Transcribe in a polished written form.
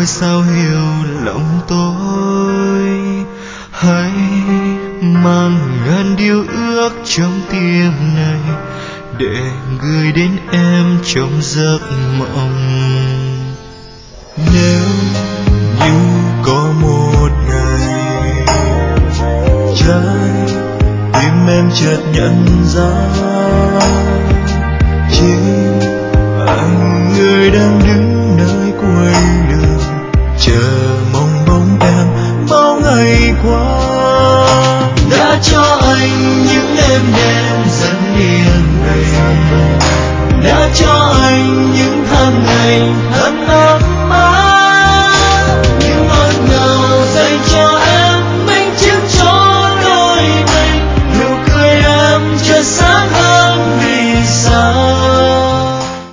sao hiểu lòng tôi. Hãy mang ngàn điều ước trong tim này để gửi đến em trong giấc mộng. Nếu như có một ngày trái tim em chợt nhận ra chính anh